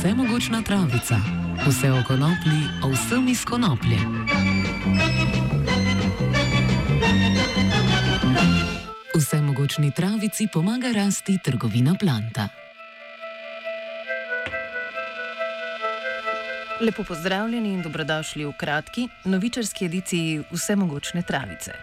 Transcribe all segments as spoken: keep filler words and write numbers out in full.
Vsemogočna travica. Vse o konoplji, o vsem iz konoplje. Vsemogočni travici pomaga rasti trgovina Planta. Lepo pozdravljeni in dobrodošli v kratki, novičarski ediciji Vsemogočne travice.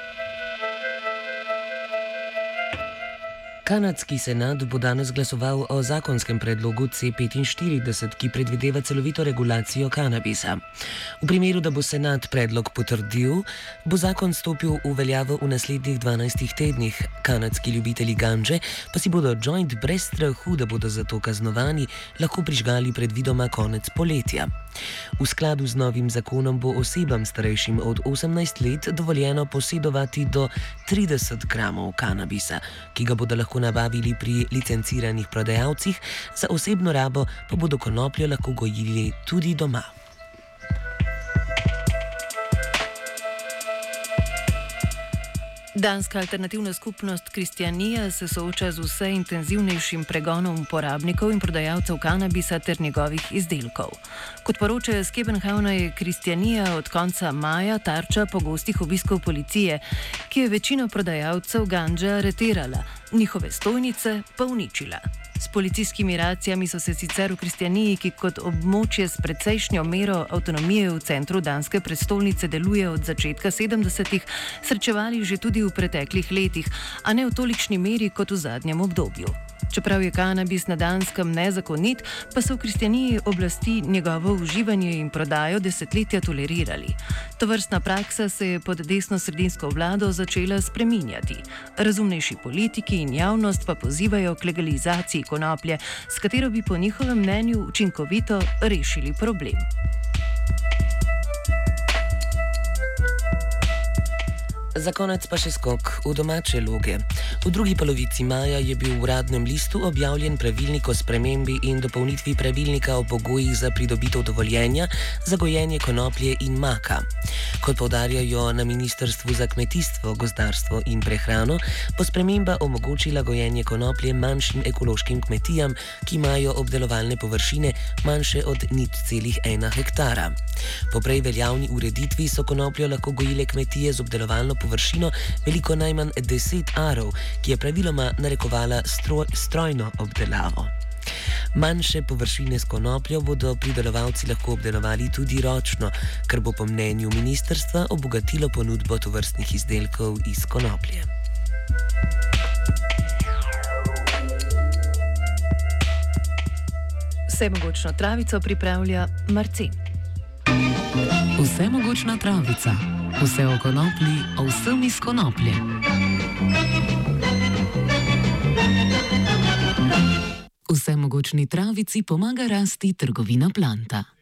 Kanadski senat bo danes glasoval o zakonskem predlogu C petinštirideset, ki predvideva celovito regulacijo kanabisa. V primeru, da bo senat predlog potrdil, bo zakon stopil v veljavo v naslednjih dvanajstih tednih. Kanadski ljubitelji ganže pa si bodo joint brez strahu, da bodo za to kaznovani, lahko prižgali predvidoma konec poletja. V skladu z novim zakonom bo osebam starejšim od osemnajst let dovoljeno posedovati do trideset gramov kanabisa, ki ga bodo lahko nabavili pri licenciranih prodajalcih, za osebno rabo pa bodo konopljo lahko gojili tudi doma. Danska alternativna skupnost Kristijanija se sooča z vse intenzivnejšim pregonom uporabnikov in prodajalcev kanabisa ter njegovih izdelkov. Kot poročajo iz Københavna, je Kristijanija od konca maja tarča pogostih obiskov policije, ki je večino prodajalcev ganže aretirala, njihove stojnice pa uničila. S policijskimi racijami so se sicer v Kristijaniji, ki kot območje s precejšnjo mero avtonomije v centru danske prestolnice deluje od začetka sedemdesetih, srečevali že tudi v preteklih letih, a ne v tolikšni meri kot v zadnjem obdobju. Čeprav je kanabis na Danskem nezakonit, pa so v Kristijaniji oblasti njegovo uživanje in prodajo desetletja tolerirali. Tovrstna praksa se je pod desno-sredinsko vlado začela spreminjati. Razumnejši politiki in javnost pa pozivajo k legalizaciji konoplje, s katero bi po njihovem mnenju učinkovito rešili problem. Za konec pa še skok v domače loge. V drugi polovici maja je bil v uradnem listu objavljen pravilnik o spremembi in dopolnitvi pravilnika o pogojih za pridobitev dovoljenja za gojenje konoplje in maka. Kot poudarjajo na Ministrstvu za kmetijstvo, gozdarstvo in prehrano, bo sprememba omogočila gojenje konoplje manjšim ekološkim kmetijam, ki imajo obdelovalne površine manjše od nič celih ena hektara. Po prej veljavni ureditvi so konopljo lahko gojile kmetije z obdelovalno površino veliko najmanj deset arov, ki je praviloma narekovala stroj, strojno obdelavo. Manjše površine s konopljo bodo pridelovalci lahko obdelovali tudi ročno, kar bo po mnenju ministrstva obogatilo ponudbo tovrstnih izdelkov iz konoplje. Vsemogočno travico pripravlja Marcin. Vsemogočna travica. Vse o konoplji, o vsem iz konoplje. Vsemogočni travici pomaga rasti trgovina Planta.